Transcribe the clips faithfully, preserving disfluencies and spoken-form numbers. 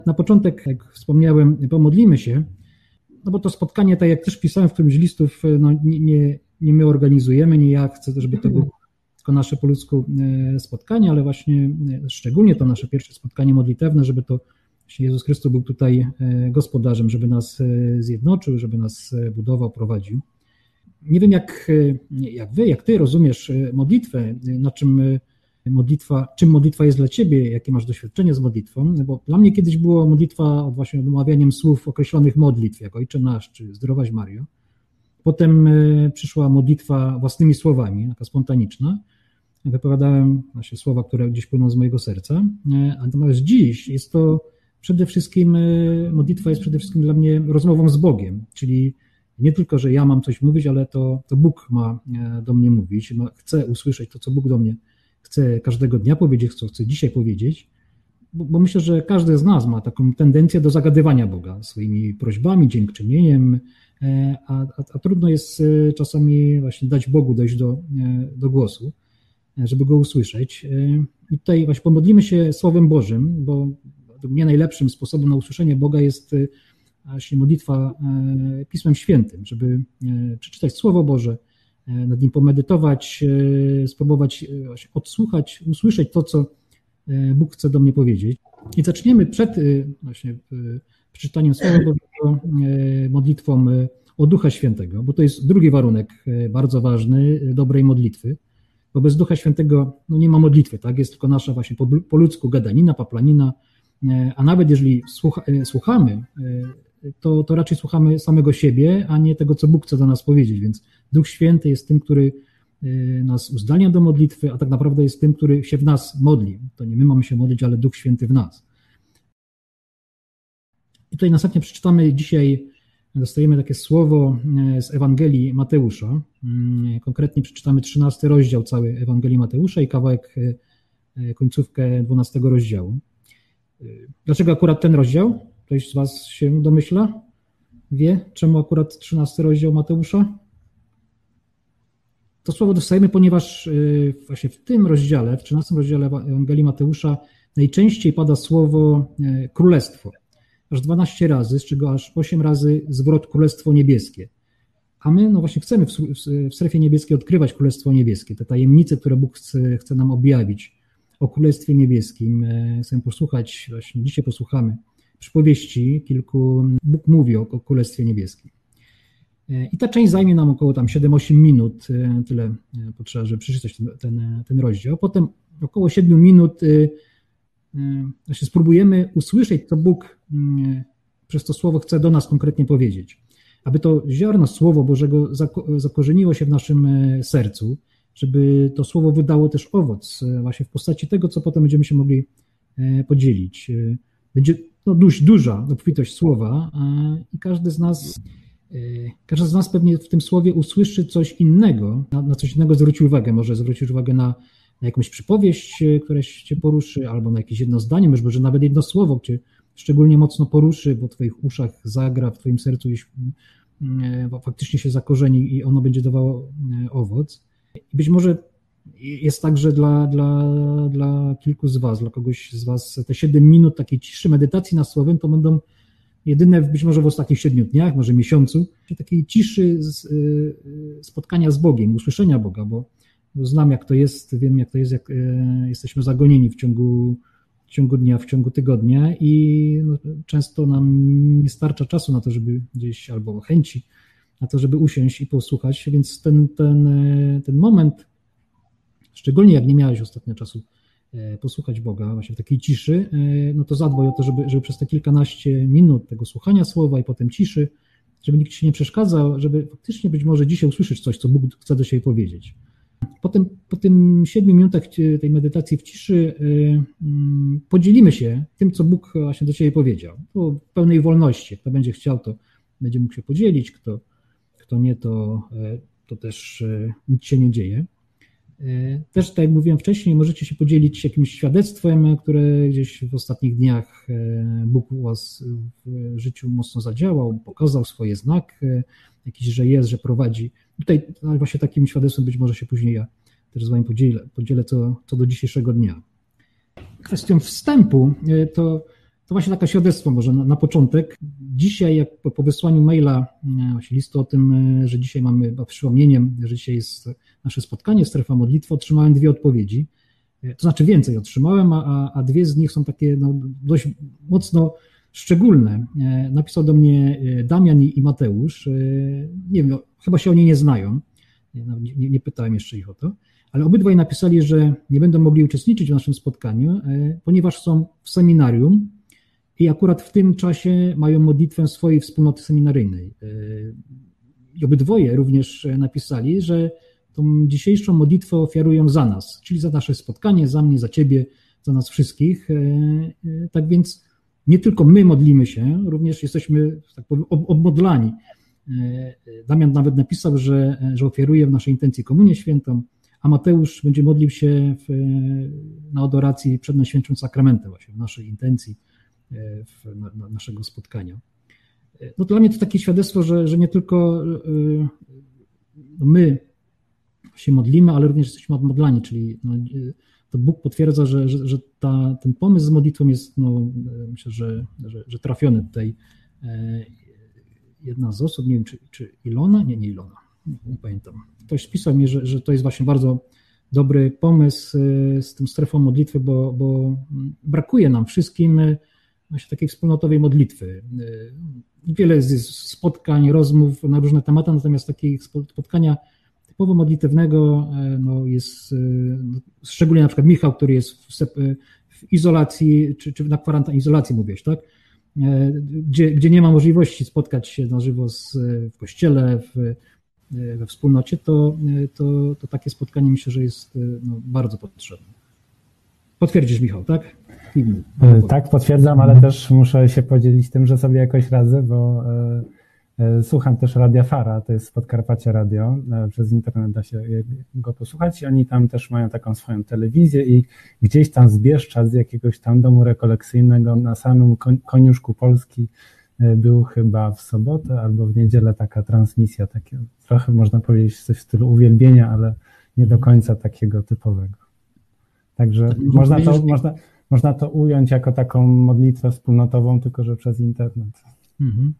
Na początek, jak wspomniałem, pomodlimy się, no bo to spotkanie, tak jak też pisałem w którymś z listów, no nie, nie, nie my organizujemy, nie ja chcę, żeby to było tylko nasze po ludzku spotkanie, ale właśnie szczególnie to nasze pierwsze spotkanie modlitewne, żeby to właśnie Jezus Chrystus był tutaj gospodarzem, żeby nas zjednoczył, żeby nas budował, prowadził. Nie wiem, jak, jak wy, jak ty rozumiesz modlitwę, na czym modlitwa, czym modlitwa jest dla ciebie, jakie masz doświadczenie z modlitwą, bo dla mnie kiedyś było modlitwa od właśnie odmawianiem słów określonych modlitw, jak Ojcze Nasz, czy Zdrowaś Mario. Potem przyszła modlitwa własnymi słowami, taka spontaniczna. Wypowiadałem właśnie słowa, które gdzieś płyną z mojego serca. Natomiast dziś jest to przede wszystkim, modlitwa jest przede wszystkim dla mnie rozmową z Bogiem, czyli nie tylko, że ja mam coś mówić, ale to, to Bóg ma do mnie mówić, chcę usłyszeć to, co Bóg do mnie chce każdego dnia powiedzieć, co chce dzisiaj powiedzieć, bo, bo myślę, że każdy z nas ma taką tendencję do zagadywania Boga swoimi prośbami, dziękczynieniem, a, a, a trudno jest czasami właśnie dać Bogu dojść do, do głosu, żeby Go usłyszeć. I tutaj właśnie pomodlimy się Słowem Bożym, bo według mnie najlepszym sposobem na usłyszenie Boga jest właśnie modlitwa Pismem Świętym, żeby przeczytać Słowo Boże, nad nim pomedytować, spróbować odsłuchać, usłyszeć to, co Bóg chce do mnie powiedzieć. I zaczniemy przed właśnie przeczytaniem Słowa Bożego modlitwą o Ducha Świętego, bo to jest drugi warunek bardzo ważny dobrej modlitwy, bo bez Ducha Świętego no nie ma modlitwy, tak? Jest tylko nasza właśnie po, po ludzku gadanina, paplanina, a nawet jeżeli słucha, słuchamy, to, to raczej słuchamy samego siebie, a nie tego, co Bóg chce do nas powiedzieć, więc Duch Święty jest tym, który nas uzdalnia do modlitwy, a tak naprawdę jest tym, który się w nas modli. To nie my mamy się modlić, ale Duch Święty w nas. I tutaj następnie przeczytamy dzisiaj, dostajemy takie słowo z Ewangelii Mateusza. Konkretnie przeczytamy trzynasty rozdział całej Ewangelii Mateusza i kawałek, końcówkę dwunastego rozdziału. Dlaczego akurat ten rozdział? Ktoś z was się domyśla? Wie, czemu akurat trzynasty rozdział Mateusza? To słowo dostajemy, ponieważ właśnie w tym rozdziale, w trzynastym rozdziale Ewangelii Mateusza najczęściej pada słowo królestwo. Aż dwanaście razy, z czego aż osiem razy zwrot królestwo niebieskie. A my no właśnie chcemy w, w strefie niebieskiej odkrywać królestwo niebieskie, te tajemnice, które Bóg chce, chce nam objawić o królestwie niebieskim. Chcemy posłuchać, właśnie dzisiaj posłuchamy przypowieści kilku, Bóg mówi o, o królestwie niebieskim. I ta część zajmie nam około tam siedem osiem minut, tyle potrzeba, żeby przeczytać ten, ten, ten rozdział. Potem około siedem minut właśnie spróbujemy usłyszeć, co Bóg przez to słowo chce do nas konkretnie powiedzieć. Aby to ziarno Słowa Bożego zakorzeniło się w naszym sercu, żeby to słowo wydało też owoc właśnie w postaci tego, co potem będziemy się mogli podzielić. Będzie no, dość duża obfitość słowa i każdy z nas każdy z nas pewnie w tym słowie usłyszy coś innego, na, na coś innego zwróci uwagę. Może zwrócić uwagę na, na jakąś przypowieść, która cię poruszy, albo na jakieś jedno zdanie, może nawet jedno słowo, które szczególnie mocno poruszy, bo w twoich uszach zagra, w twoim sercu faktycznie się zakorzeni i ono będzie dawało owoc. I być może jest tak, że dla, dla, dla kilku z was, dla kogoś z was te siedem minut takiej ciszy, medytacji nad słowem to będą jedyne być może w ostatnich siedmiu dniach, może miesiącu, takiej ciszy z, spotkania z Bogiem, usłyszenia Boga, bo, bo znam jak to jest, wiem jak to jest, jak jesteśmy zagonieni w ciągu, w ciągu dnia, w ciągu tygodnia i no, często nam nie starcza czasu na to, żeby gdzieś, albo chęci na to, żeby usiąść i posłuchać, więc ten, ten, ten moment, szczególnie jak nie miałeś ostatnio czasu posłuchać Boga właśnie w takiej ciszy, no to zadbaj o to, żeby, żeby przez te kilkanaście minut tego słuchania słowa i potem ciszy, żeby nikt ci nie przeszkadzał, żeby faktycznie być może dzisiaj usłyszeć coś, co Bóg chce do siebie powiedzieć. Potem po tym siedmiu minutach tej medytacji w ciszy podzielimy się tym, co Bóg właśnie do ciebie powiedział. To w pełnej wolności. Kto będzie chciał, to będzie mógł się podzielić, kto, kto nie, to, to też nic się nie dzieje. Też, tak jak mówiłem wcześniej, możecie się podzielić jakimś świadectwem, które gdzieś w ostatnich dniach Bóg u was w życiu mocno zadziałał, pokazał swoje znak, jakiś, że jest, że prowadzi. Tutaj właśnie takim świadectwem być może się później ja też z wami podzielę, podzielę co, co do dzisiejszego dnia. Kwestią wstępu to, to właśnie takie świadectwo może na, na początek. Dzisiaj, jak po, po wysłaniu maila, właśnie listu o tym, że dzisiaj mamy przypomnieniem, że dzisiaj jest nasze spotkanie, strefa modlitwy, otrzymałem dwie odpowiedzi. To znaczy więcej otrzymałem, a, a dwie z nich są takie no, dość mocno szczególne. Napisał do mnie Damian i Mateusz. Nie wiem, chyba się oni nie znają. Nie, nie pytałem jeszcze ich o to, ale obydwaj napisali, że nie będą mogli uczestniczyć w naszym spotkaniu, ponieważ są w seminarium i akurat w tym czasie mają modlitwę swojej wspólnoty seminaryjnej. I obydwoje również napisali, że tą dzisiejszą modlitwę ofiarują za nas, czyli za nasze spotkanie, za mnie, za ciebie, za nas wszystkich. Tak więc nie tylko my modlimy się, również jesteśmy, tak powiem, obmodlani. Damian nawet napisał, że, że ofiaruje w naszej intencji komunię świętą, a Mateusz będzie modlił się w, na adoracji przed Najświętszym Sakramentem, właśnie w naszej intencji w, na, na naszego spotkania. No dla mnie to takie świadectwo, że, że nie tylko no my się modlimy, ale również jesteśmy odmodlani, czyli no, to Bóg potwierdza, że, że, że ta, ten pomysł z modlitwą jest, no, myślę, że, że, że trafiony tutaj. Jedna z osób, nie wiem, czy, czy Ilona? Nie, nie Ilona, nie, nie pamiętam. Ktoś spisał mi, że, że to jest właśnie bardzo dobry pomysł z tą strefą modlitwy, bo, bo brakuje nam wszystkim właśnie takiej wspólnotowej modlitwy. Wiele jest spotkań, rozmów na różne tematy, natomiast takiego spotkania typowo modlitewnego no jest, no, szczególnie na przykład Michał, który jest w, w izolacji, czy, czy na kwarantannie, izolacji mówiłeś, tak? Gdzie, gdzie nie ma możliwości spotkać się na żywo z, w kościele, w, we wspólnocie, to, to, to takie spotkanie myślę, że jest no, bardzo potrzebne. Potwierdzisz, Michał, tak? Film. Tak, potwierdzam, ale też muszę się podzielić tym, że sobie jakoś radzę, bo słucham też Radia Fara, to jest z Podkarpacia Radio, przez internet da się go posłuchać i oni tam też mają taką swoją telewizję i gdzieś tam z Bieszcza, z jakiegoś tam domu rekolekcyjnego na samym koniuszku Polski był chyba w sobotę albo w niedzielę taka transmisja, takie trochę można powiedzieć coś w stylu uwielbienia, ale nie do końca takiego typowego. Także tak, można, to, można, można to ująć jako taką modlitwę wspólnotową, tylko że przez internet. Mhm.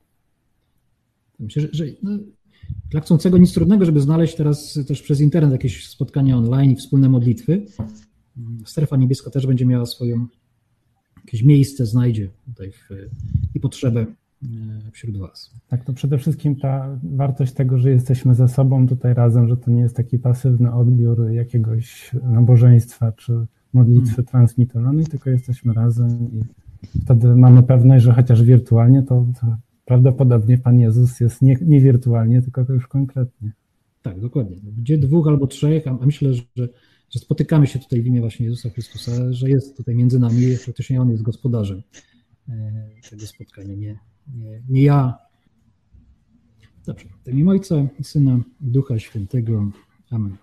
Myślę, że, że no, dla chcącego nic trudnego, żeby znaleźć teraz też przez internet jakieś spotkania online i wspólne modlitwy. Strefa niebieska też będzie miała swoją, jakieś miejsce znajdzie tutaj w, i potrzebę wśród was. Tak, to przede wszystkim ta wartość tego, że jesteśmy ze sobą tutaj razem, że to nie jest taki pasywny odbiór jakiegoś nabożeństwa czy modlitwy hmm. transmitowanej, tylko jesteśmy razem i wtedy mamy pewność, że chociaż wirtualnie to, to prawdopodobnie Pan Jezus jest nie, nie wirtualnie, tylko już konkretnie. Tak, dokładnie. Gdzie dwóch albo trzech, a myślę, że, że spotykamy się tutaj w imię właśnie Jezusa Chrystusa, że jest tutaj między nami, faktycznie On jest gospodarzem tego spotkania, nie, nie, nie ja. Dobrze, w imię Ojca i Syna i Ducha Świętego. Amen.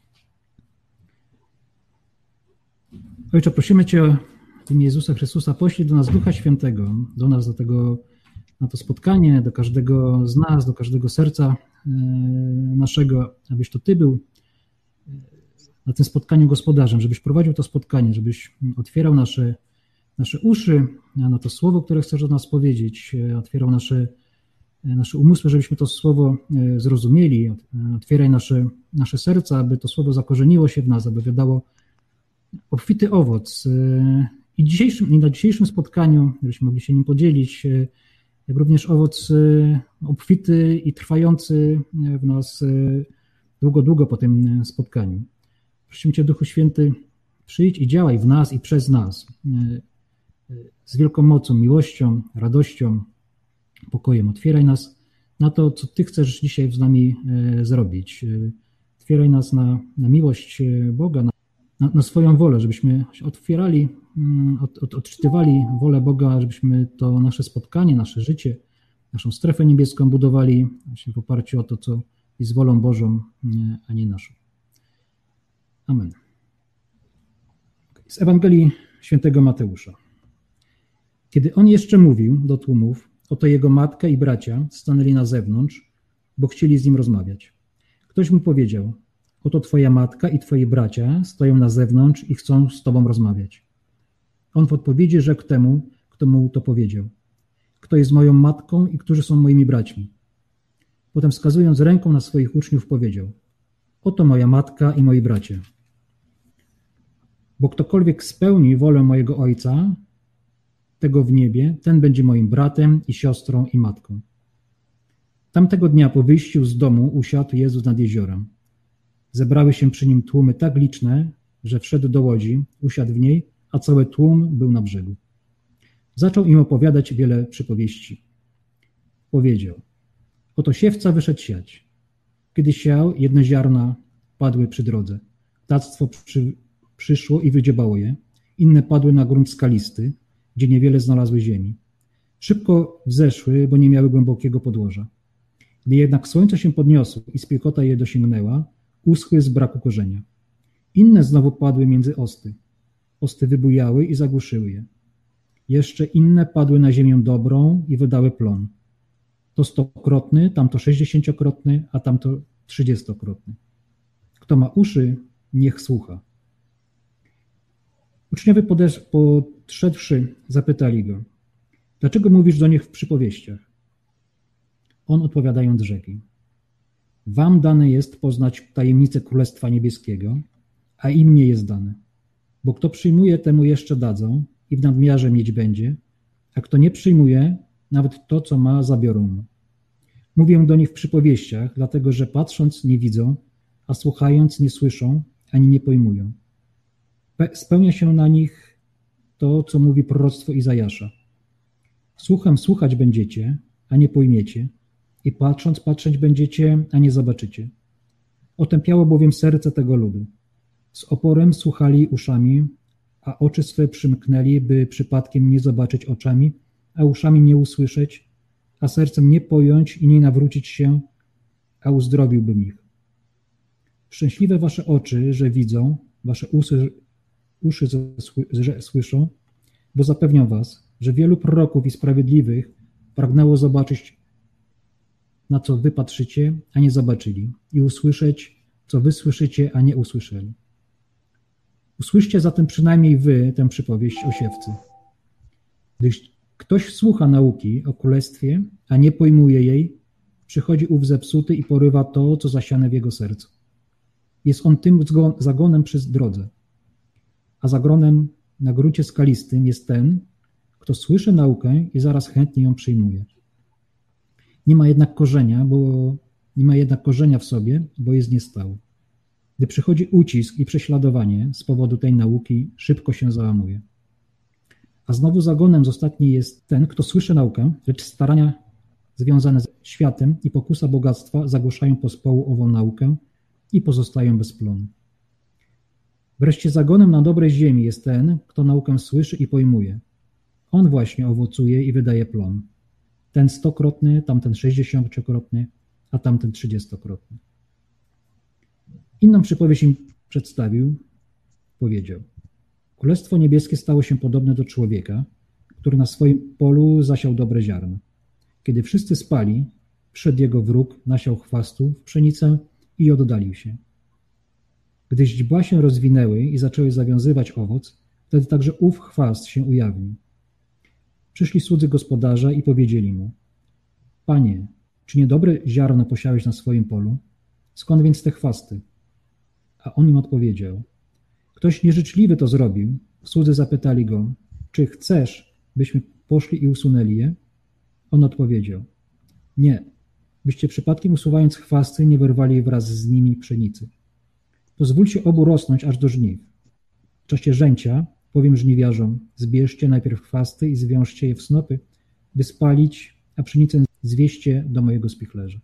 Ojcze, prosimy Cię w imię Jezusa Chrystusa, poślij do nas Ducha Świętego, do nas, do tego na to spotkanie, do każdego z nas, do każdego serca naszego, abyś to Ty był na tym spotkaniu gospodarzem, żebyś prowadził to spotkanie, żebyś otwierał nasze, nasze uszy na to słowo, które chcesz do nas powiedzieć, otwierał nasze, nasze umysły, żebyśmy to słowo zrozumieli, otwieraj nasze, nasze serca, aby to słowo zakorzeniło się w nas, aby wydało obfity owoc. I, dzisiejszym, i na dzisiejszym spotkaniu, żebyśmy mogli się nim podzielić, jak również owoc obfity i trwający w nas długo, długo po tym spotkaniu. Prosimy Cię, Duchu Święty, przyjdź i działaj w nas i przez nas z wielką mocą, miłością, radością, pokojem. Otwieraj nas na to, co Ty chcesz dzisiaj z nami zrobić. Otwieraj nas na, na miłość Boga, na, na, na swoją wolę, żebyśmy otwierali, od, od, odczytywali wolę Boga, żebyśmy to nasze spotkanie, nasze życie, naszą strefę niebieską budowali właśnie w oparciu o to, co jest wolą Bożą, a nie naszą. Amen. Z Ewangelii Świętego Mateusza. Kiedy on jeszcze mówił do tłumów, oto jego matka i bracia stanęli na zewnątrz, bo chcieli z nim rozmawiać. Ktoś mu powiedział, oto twoja matka i twoi bracia stoją na zewnątrz i chcą z tobą rozmawiać. On w odpowiedzi rzekł temu, kto mu to powiedział. Kto jest moją matką i którzy są moimi braćmi. Potem wskazując ręką na swoich uczniów powiedział: oto moja matka i moi bracia. Bo ktokolwiek spełni wolę mojego Ojca, tego w niebie, ten będzie moim bratem i siostrą i matką. Tamtego dnia po wyjściu z domu usiadł Jezus nad jeziorem. Zebrały się przy nim tłumy tak liczne, że wszedł do łodzi, usiadł w niej, a cały tłum był na brzegu. Zaczął im opowiadać wiele przypowieści. Powiedział: oto siewca wyszedł siać. Kiedy siał, jedne ziarna padły przy drodze. Ptactwo przy, przyszło i wydziobało je. Inne padły na grunt skalisty, gdzie niewiele znalazły ziemi. Szybko wzeszły, bo nie miały głębokiego podłoża. Gdy jednak słońce się podniosło i spiekota je dosięgnęła, uschły z braku korzenia. Inne znowu padły między osty. Osty wybujały i zagłuszyły je. Jeszcze inne padły na ziemię dobrą i wydały plon. To stokrotny, tamto sześćdziesięciokrotny, a tamto trzydziestokrotny. Kto ma uszy, niech słucha. Uczniowie podesz- podszedłszy, zapytali go: dlaczego mówisz do nich w przypowieściach? On odpowiadając rzekł: wam dane jest poznać tajemnicę Królestwa Niebieskiego, a im nie jest dane. Bo kto przyjmuje, temu jeszcze dadzą i w nadmiarze mieć będzie, a kto nie przyjmuje, nawet to, co ma, zabiorą mu. Mówię do nich w przypowieściach, dlatego że patrząc nie widzą, a słuchając nie słyszą, ani nie pojmują. Spełnia się na nich to, co mówi proroctwo Izajasza. Słuchem słuchać będziecie, a nie pojmiecie, i patrząc patrzeć będziecie, a nie zobaczycie. Otępiało bowiem serce tego ludu. Z oporem słuchali uszami, a oczy swe przymknęli, by przypadkiem nie zobaczyć oczami, a uszami nie usłyszeć, a sercem nie pojąć i nie nawrócić się, a uzdrowiłbym ich. Szczęśliwe wasze oczy, że widzą, wasze uszy, uszy że słyszą, bo zapewniam was, że wielu proroków i sprawiedliwych pragnęło zobaczyć, na co wy patrzycie, a nie zobaczyli, i usłyszeć, co wy słyszycie, a nie usłyszeli. Usłyszcie zatem przynajmniej wy tę przypowieść o siewcy. Gdyż ktoś słucha nauki o królestwie, a nie pojmuje jej, przychodzi ów zepsuty i porywa to, co zasiane w jego sercu. Jest on tym zagonem przy drodze, a zagronem na gruncie skalistym jest ten, kto słyszy naukę i zaraz chętnie ją przyjmuje. Nie ma jednak korzenia, bo nie ma jednak korzenia w sobie, bo jest niestały. Gdy przychodzi ucisk i prześladowanie z powodu tej nauki, szybko się załamuje. A znowu zagonem z ostatniej jest ten, kto słyszy naukę, lecz starania związane z światem i pokusa bogactwa zagłuszają pospołu ową naukę i pozostają bez plonu. Wreszcie zagonem na dobrej ziemi jest ten, kto naukę słyszy i pojmuje. On właśnie owocuje i wydaje plon. Ten stokrotny, tamten sześćdziesięciokrotny, a tamten trzydziestokrotny. Inną przypowieść im przedstawił, powiedział: Królestwo Niebieskie stało się podobne do człowieka, który na swoim polu zasiał dobre ziarno. Kiedy wszyscy spali, przyszedł jego wróg, nasiał chwastu w pszenicę i oddalił się. Gdy źdźbła się rozwinęły i zaczęły zawiązywać owoc, wtedy także ów chwast się ujawnił. Przyszli słudzy gospodarza i powiedzieli mu: Panie, czy niedobre ziarno posiałeś na swoim polu? Skąd więc te chwasty? A on im odpowiedział: Ktoś nieżyczliwy to zrobił. Słudzy zapytali go: Czy chcesz, byśmy poszli i usunęli je? On odpowiedział: Nie, byście przypadkiem usuwając chwasty nie wyrwali wraz z nimi pszenicy. Pozwólcie obu rosnąć aż do żniw. W czasie rzęcia powiem żniwiarzom: zbierzcie najpierw chwasty i zwiążcie je w snopy, by spalić, a pszenicę zwieście do mojego spichlerza.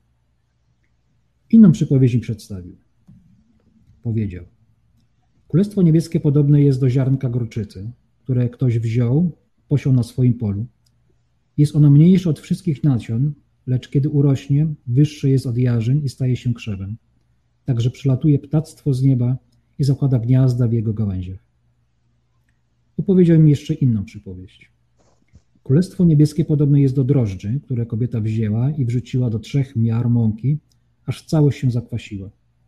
Inną przypowieść mi przedstawił. Powiedział: Królestwo Niebieskie podobne jest do ziarnka gorczycy, które ktoś wziął, posiał na swoim polu. Jest ono mniejsze od wszystkich nasion, lecz kiedy urośnie, wyższe jest od jarzyn i staje się krzewem. Także przylatuje ptactwo z nieba i zakłada gniazda w jego gałęziach. Opowiedział mi jeszcze inną przypowieść. Królestwo Niebieskie podobne jest do drożdży, które kobieta wzięła i wrzuciła do trzech miar mąki, aż całość się zakwasiła.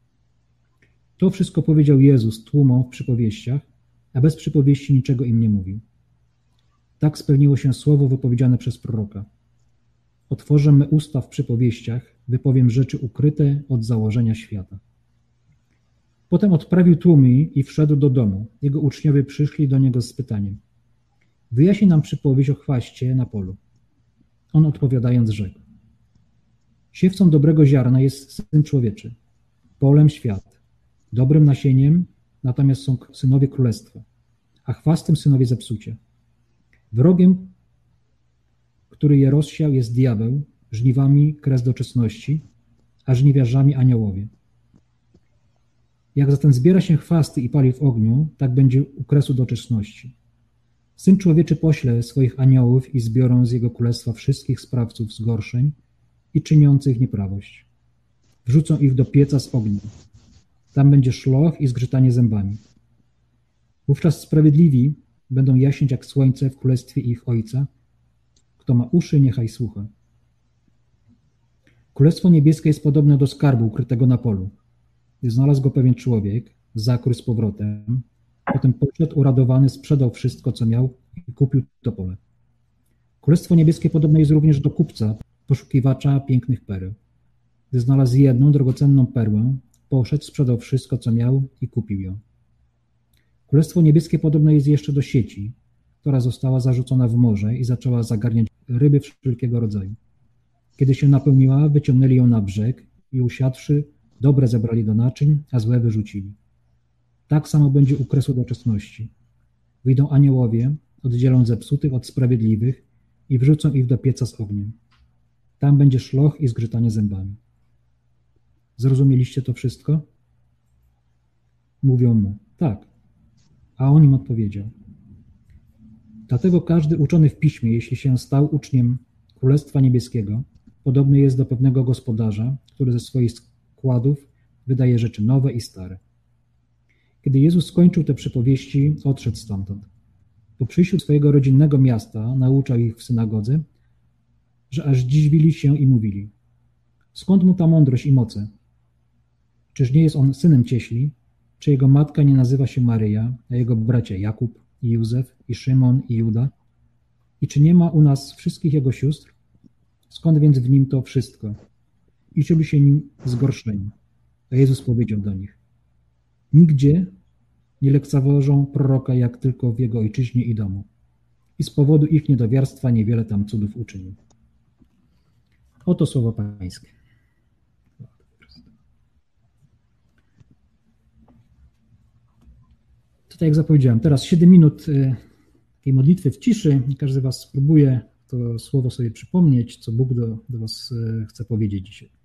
To wszystko powiedział Jezus tłumom w przypowieściach, a bez przypowieści niczego im nie mówił. Tak spełniło się słowo wypowiedziane przez proroka. Otworzę me usta w przypowieściach, wypowiem rzeczy ukryte od założenia świata. Potem odprawił tłumy i wszedł do domu. Jego uczniowie przyszli do niego z pytaniem: wyjaśnij nam przypowieść o chwaście na polu. On odpowiadając rzekł: siewcą dobrego ziarna jest Syn Człowieczy, polem świat, dobrym nasieniem natomiast są synowie królestwa, a chwastem synowie zepsucia. Wrogiem, który je rozsiał, jest diabeł, żniwami kres doczesności, a żniwiarzami aniołowie. Jak zatem zbiera się chwasty i pali w ogniu, tak będzie u kresu doczesności. Syn Człowieczy pośle swoich aniołów i zbiorą z jego królestwa wszystkich sprawców zgorszeń i czyniących nieprawość. Wrzucą ich do pieca z ogniem. Tam będzie szloch i zgrzytanie zębami. Wówczas sprawiedliwi będą jaśnieć jak słońce w królestwie ich Ojca. Kto ma uszy, niechaj słucha. Królestwo niebieskie jest podobne do skarbu ukrytego na polu. Gdy znalazł go pewien człowiek, zakrył z powrotem, potem poszedł uradowany, sprzedał wszystko, co miał i kupił to pole. Królestwo niebieskie podobne jest również do kupca, poszukiwacza pięknych pereł. Gdy znalazł jedną drogocenną perłę, poszedł, sprzedał wszystko, co miał i kupił ją. Królestwo niebieskie podobne jest jeszcze do sieci, która została zarzucona w morze i zaczęła zagarniać ryby wszelkiego rodzaju. Kiedy się napełniła, wyciągnęli ją na brzeg i usiadłszy, dobre zebrali do naczyń, a złe wyrzucili. Tak samo będzie u kresu doczesności. Wyjdą aniołowie, oddzielą zepsutych od sprawiedliwych i wrzucą ich do pieca z ogniem. Tam będzie szloch i zgrzytanie zębami. Zrozumieliście to wszystko? Mówią mu: tak. A on im odpowiedział: dlatego każdy uczony w piśmie, jeśli się stał uczniem Królestwa Niebieskiego, podobny jest do pewnego gospodarza, który ze swoich składów wydaje rzeczy nowe i stare. Kiedy Jezus skończył te przypowieści, odszedł stamtąd. Po przyjściu do swojego rodzinnego miasta nauczał ich w synagodze, że aż dziwili się i mówili: skąd mu ta mądrość i moce? Czyż nie jest on synem cieśli? Czy jego matka nie nazywa się Maryja, a jego bracia Jakub i Józef i Szymon i Juda? I czy nie ma u nas wszystkich jego sióstr? Skąd więc w nim to wszystko? I czuli się nim zgorszeni. A Jezus powiedział do nich: nigdzie nie lekceważą proroka, jak tylko w jego ojczyźnie i domu. I z powodu ich niedowiarstwa niewiele tam cudów uczynił. Oto słowa Pańskie. Tutaj jak zapowiedziałem, teraz siedem minut takiej modlitwy w ciszy. Każdy z was spróbuje to słowo sobie przypomnieć, co Bóg do, do was chce powiedzieć dzisiaj.